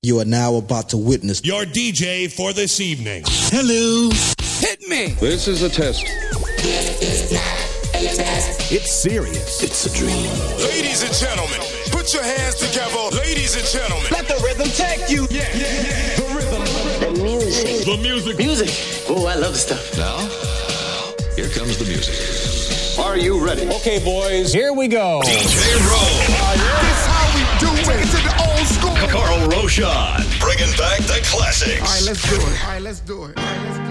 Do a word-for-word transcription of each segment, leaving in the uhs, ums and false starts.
You are now about to witness your D J for this evening. Hello. Hit me. This is a test. It's serious. It's a dream. Ladies and gentlemen, put your hands together. Ladies and gentlemen. Let the rhythm take you. Yeah, yeah, yeah. The rhythm. The music. The music. Music. Oh, I love the stuff. Now, here comes the music. Are you ready? Okay, boys, here we go. D J Roll. Uh, yeah. This how we do it. It's in the old school. Carl Roshan. Bringing back the classics. All right, let's do it. All right, let's do it. All right, let's do it.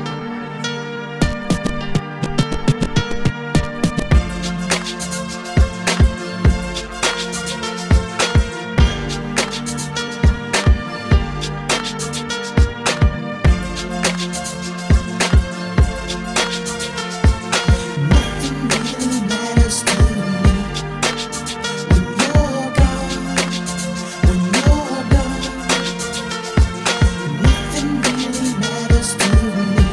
Nothing really matters to me.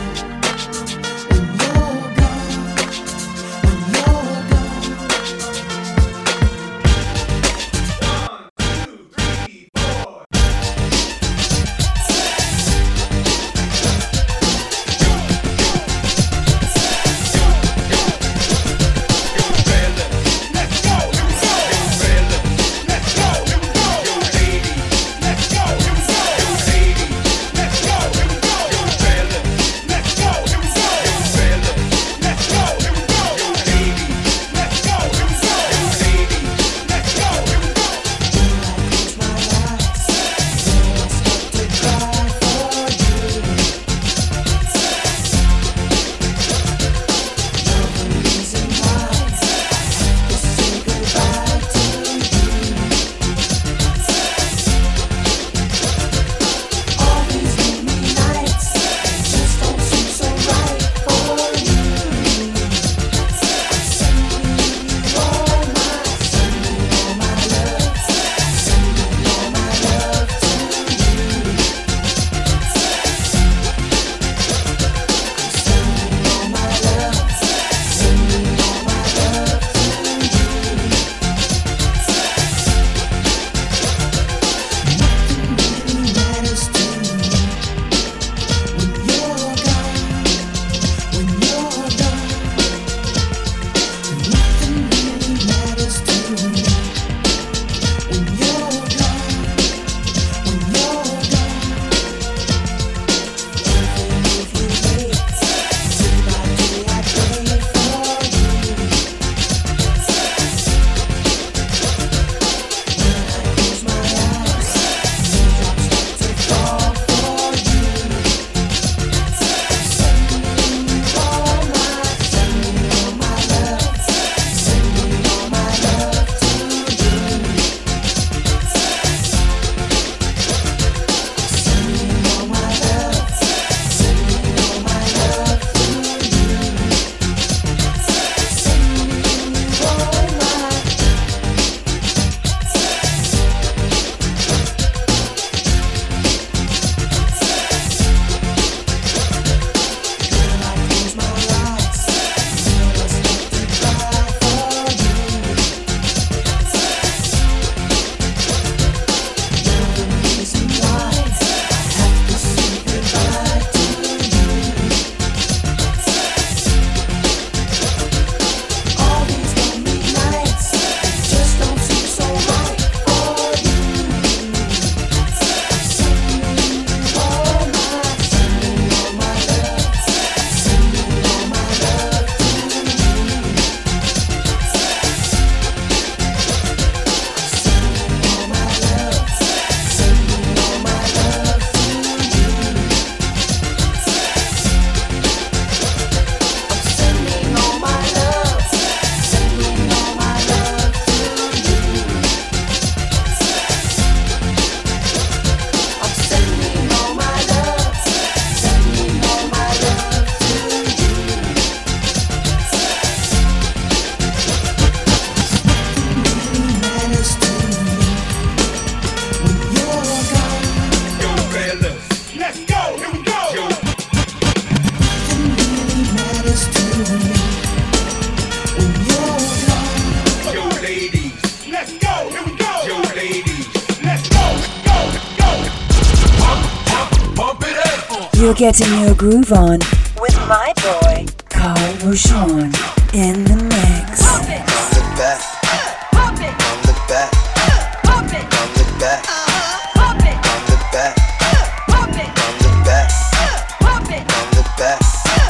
You're getting your groove on with my boy, Carl Rochon, in the mix. On the back, on the back, on the back, on the back, on the back, on the back, on the back, on the back,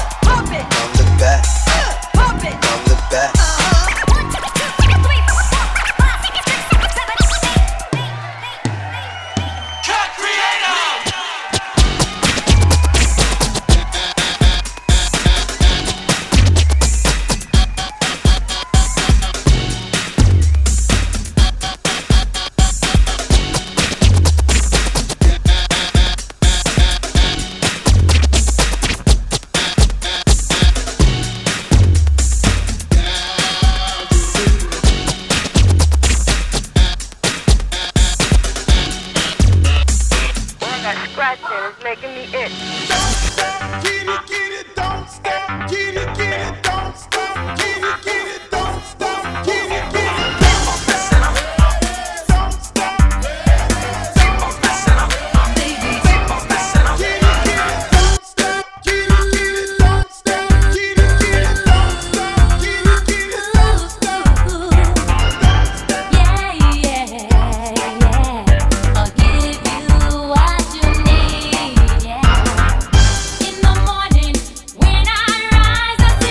on the back. It's making me itch. Don't stop, get it, get it, don't stop, get it, get it, don't stop, get it, get it, don't stop, get it, get it, don't stop, don't stop, keep on messing up, baby, keep on messing up, get it, get it, don't stop, get it, get it, don't stop, get it, get it, don't stop, get it, get it, don't stop, yeah, yeah, yeah, I'll give you what you need, yeah. In the morning when I rise, I see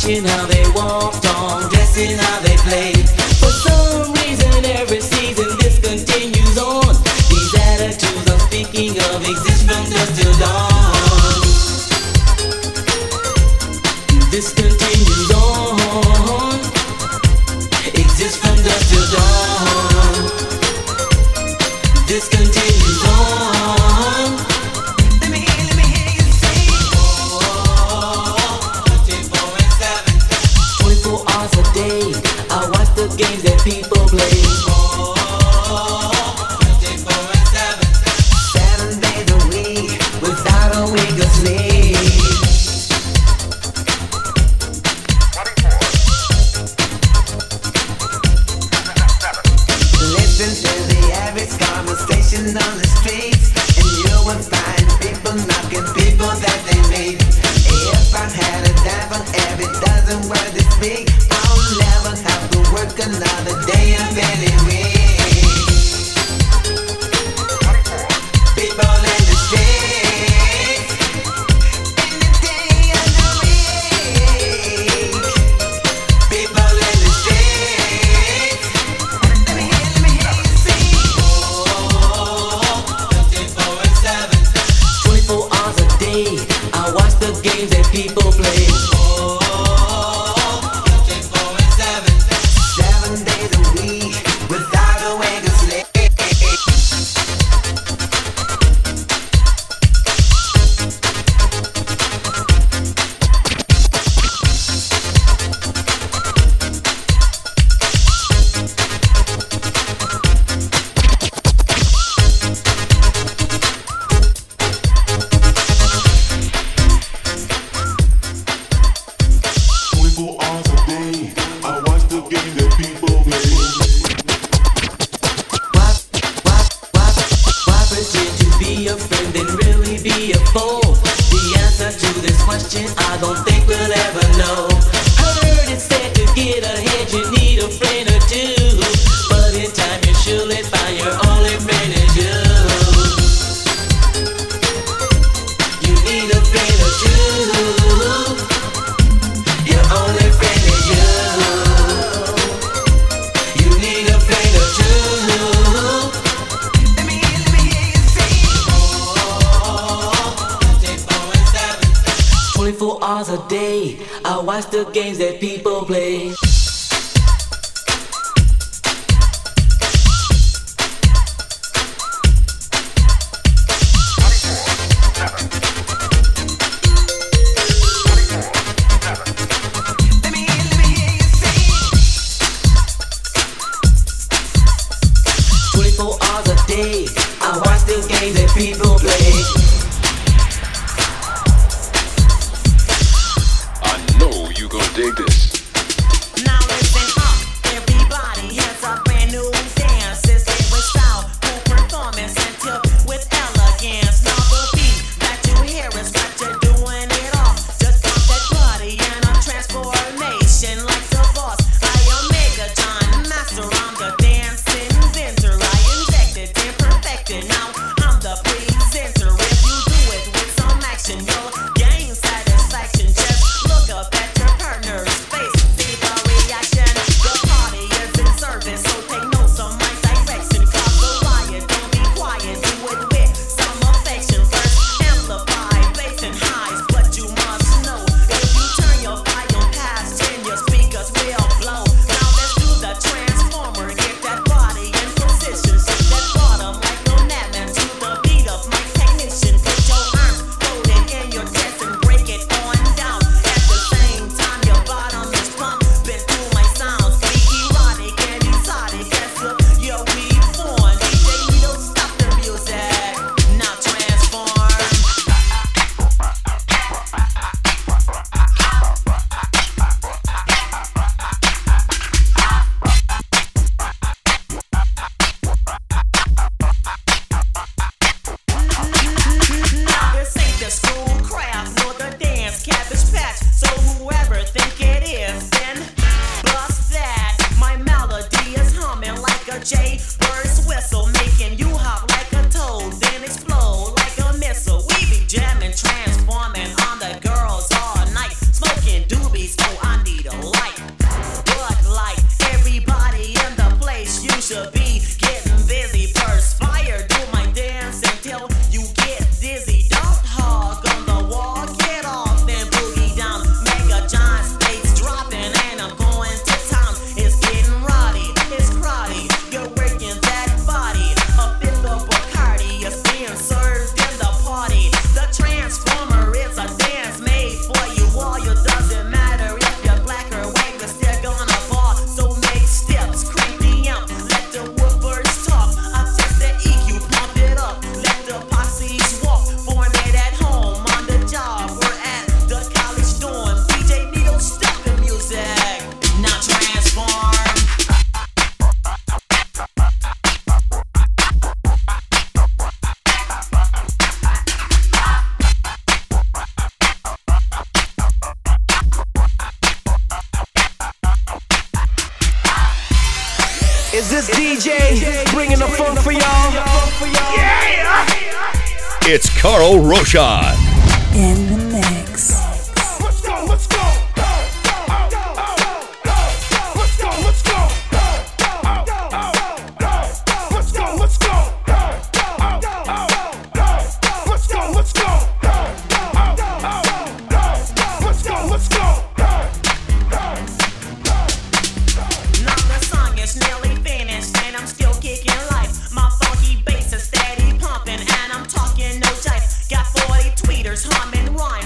watching how they walked on, dressing how they played. For some reason, every season this continues on. These attitudes I'm speaking of exist from dusk till dawn. This continues on, exists from dusk till dawn. This continues on. Let me hear, let me hear you sing. Oh, twenty-four and seven. twenty-four hours a day, I watch the games that people play. Oh, twenty-four and seven. Seven days a week, without a wink of sleep. Listen to the average conversation on the streets, and you will find people knocking people that they meet. If I had a dime for every dozen words they speak, I'll never have to work another day of any week. People in the streets, in the day and the week. People in the streets. Let me hear, let me hear you sing. Oh, twenty-four and seven. twenty-four hours a day, I watch the games that people play. Oh, twenty-four and seven. Seven days a week, without a wink of sleep. twenty-four hours a day, I watch the game that people play. Why, why, why, why pretend to be a friend and really be a foe? The answer to this question I don't think we'll ever know. Heard it said to get ahead you need a friend or two, but in time you surely find your only friend is you. You need a friend or two. Your only friend is you. You need a friend or two. Let me hear, let me hear you sing. Oh, twenty-four and seven. twenty-four hours a day, I watch the games that people play. Let me hear, let me hear you sing. twenty-four hours a day, I watch the games that people play. I know you gonna dig this. Is this D J bringing the funk for y'all? Yeah! It's Carl Roshan. In the mix. Let's go, let's go. Let's go, let's go. Let's go, let's go. Let's go, let's go. Let's go, let's go. Now the song is nearly finished and I'm still kicking life. My funky bass is steady pumping and I'm talking no jive. Got forty tweeters humming rhyme.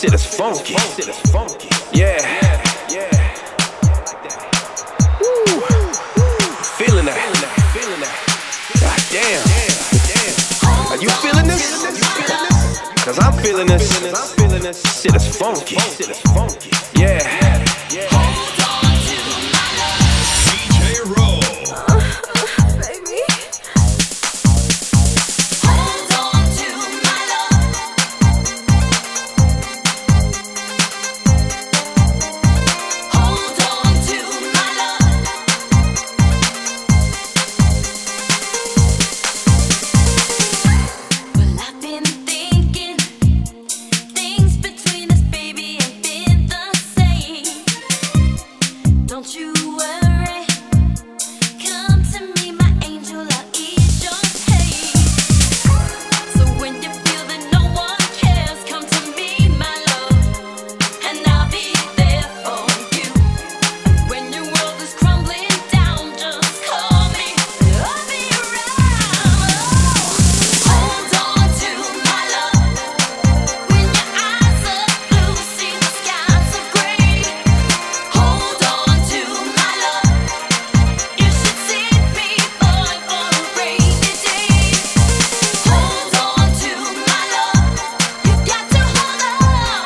shit is funky. Shit is funky. Yeah. Yeah. Woo. Feeling that. Feeling that. God damn. Are you feeling this? Cause I'm feeling this. I'm feeling this. Shit is funky. Shit is funky. Yeah. Hold on to my love. D J Roll. Baby. Hold on to my love. Hold on to my love. Well, I've been thinking things between us, baby, ain't been the same. Don't you worry. Come to me, my angel, I'll ease your pain. So when you feel that no one cares, come to me, my love, and I'll be there for you. When your world is crumbling down, just call me, I'll be around. Hold on to my love. When your eyes are blue, see the skies are gray. Hold on to my love. You should see me, boy, for a rainy day. Hold on to my love. You got to hold on.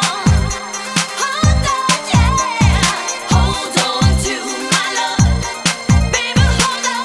Hold on, yeah. Hold on to my love. Baby, hold on.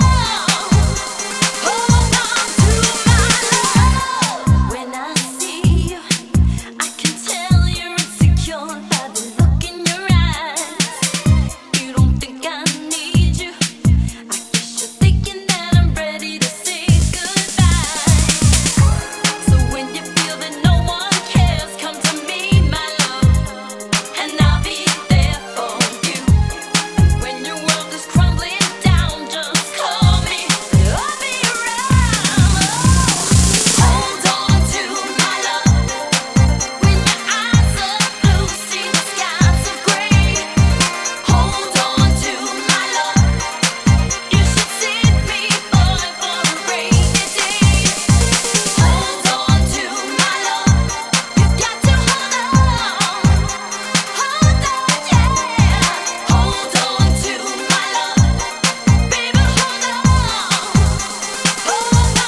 Hold on to my love. When I see you, I can tell you're insecure by the look in your eyes. You don't think I need you. I guess you're thinking that I'm ready to say goodbye. So when you feel that no one cares, come to me, my love, and I'll be there for you. When your world is crumbling down, just call me, I'll be around. Hold on to my love. When your eyes are blue, see the skies are gray. Hold on to my love. You should see me, boy, for a rainy day. Hold on to my love. You got to hold on. Hold on, yeah. Hold on to my love. Baby, hold on. Hold on to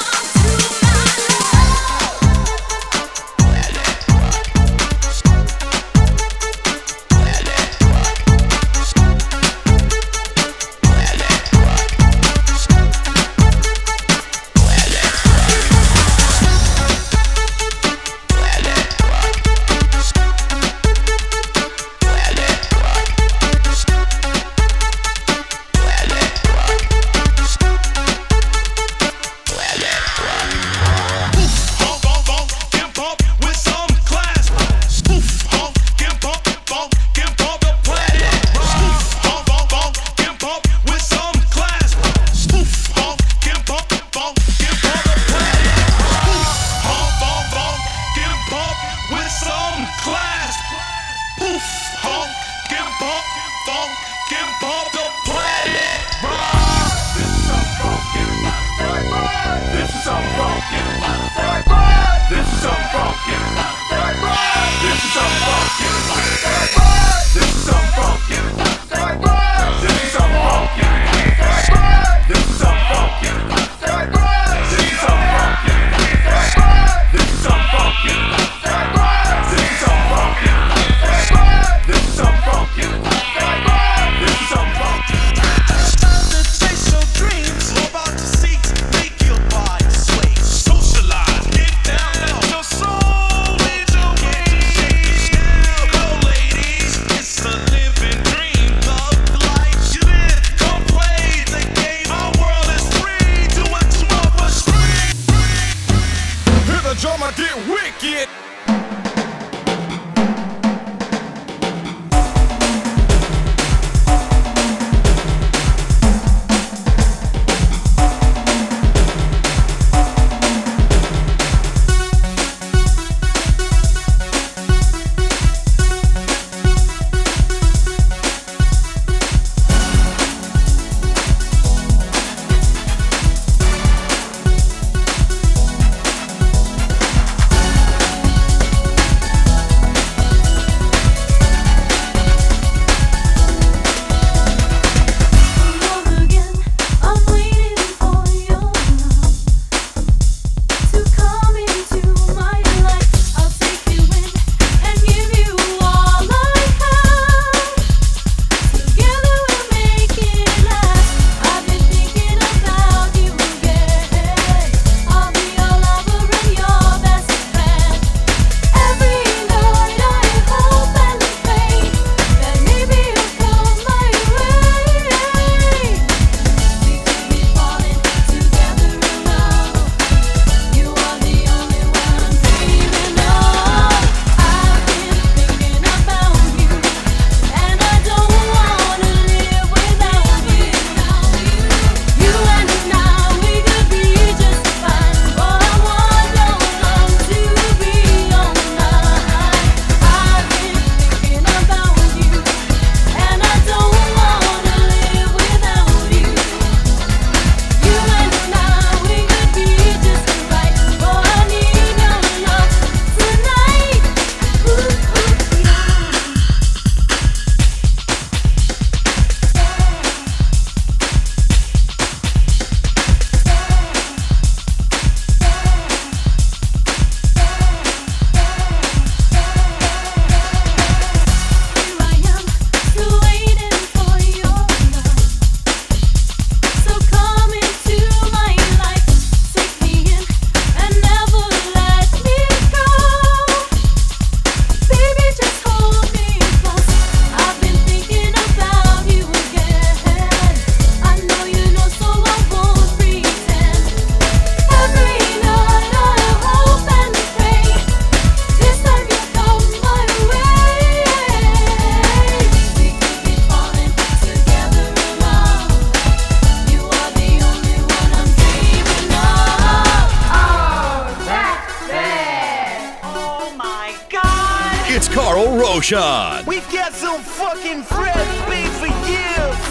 Carl Roshan. We got some fucking fresh beat for you.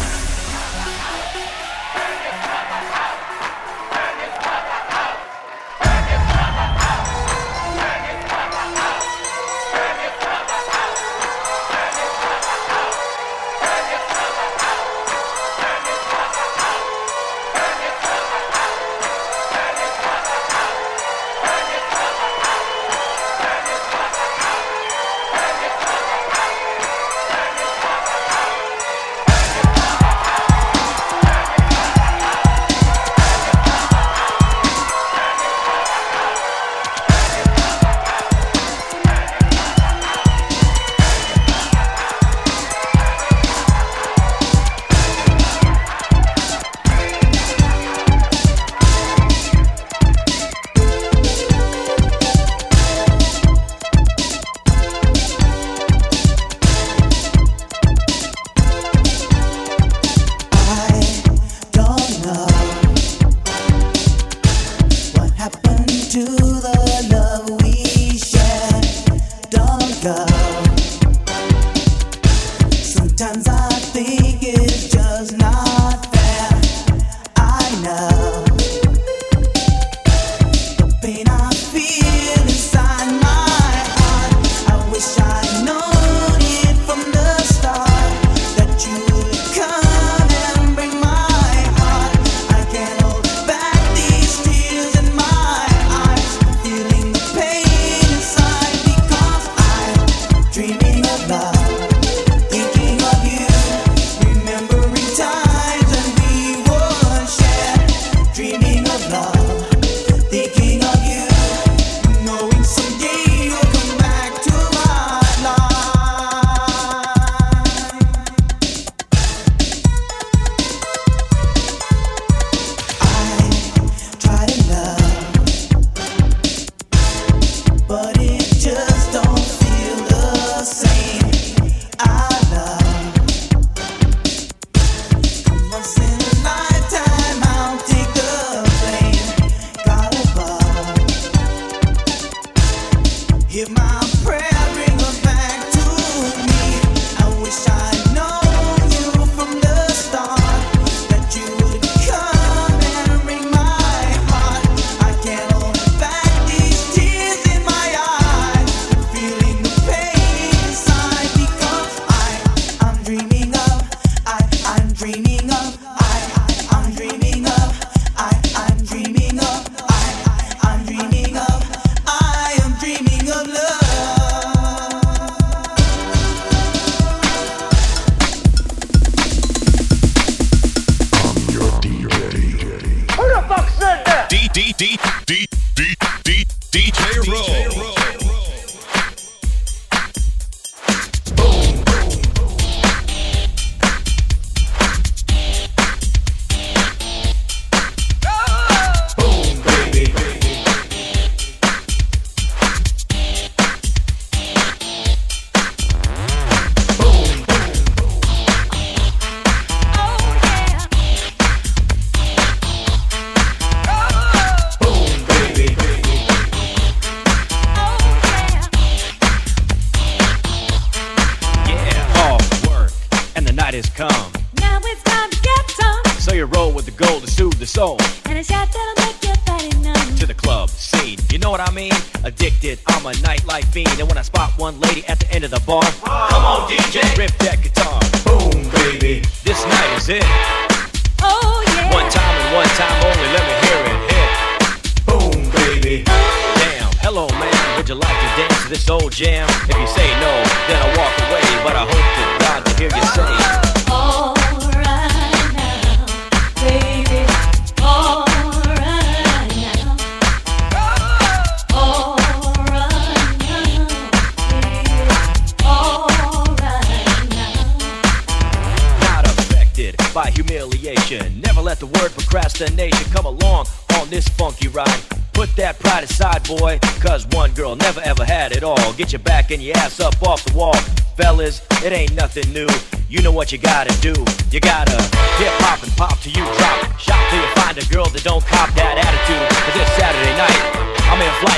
Get your back and your ass up off the wall. Fellas, it ain't nothing new. You know what you gotta do. You gotta hip hop and pop till you drop it. Shop till you find a girl that don't cop that attitude. Cause this Saturday night, I'm in flight to a new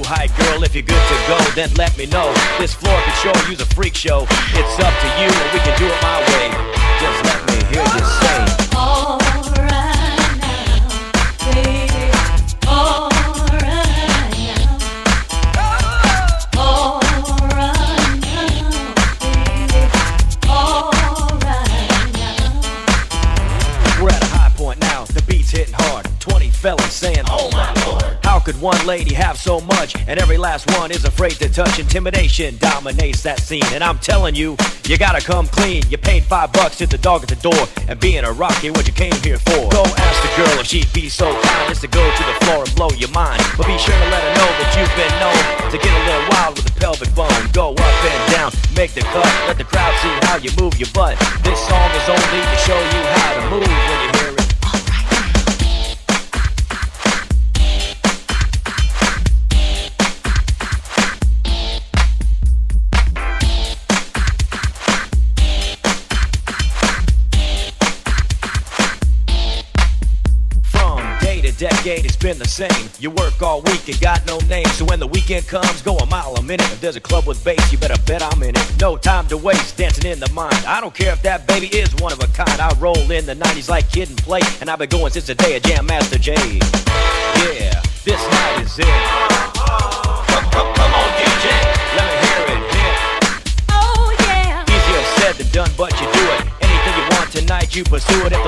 height, girl. If you're good to go, then let me know. This floor can sure use a freak show. It's up to you, and we can do it my way. Just let me hear you say. All right now, baby. All right now. All right now, baby. All right now. We're at a high point now. The beat's hitting hard. Twenty fellas saying, oh my lord. How could one lady have so much, and every last one is afraid to touch? Intimidation dominates that scene, and I'm telling you, you gotta come clean. You paid five bucks, hit the dog at the door, and being a rock ain't what you came here for. Go ask the girl if she'd be so kind as to go to the floor and blow your mind. But be sure to let her know that you've been known to get a little wild with the pelvic bone. Go up and down, make the cut, let the crowd see how you move your butt. This song is only to show you how to move when you hear it. Decade, it's been the same. You work all week and got no name. So when the weekend comes, go a mile a minute. If there's a club with bass, you better bet I'm in it. No time to waste, dancing in the mind. I don't care if that baby is one of a kind. I roll in the nineties like Kid and Play, and I've been going since the day of Jam Master Jay. Yeah, this night is it. Come, come, come on, D J, let me hear it hit. Oh yeah. Easier said than done, but you do it. Anything you want tonight, you pursue it. If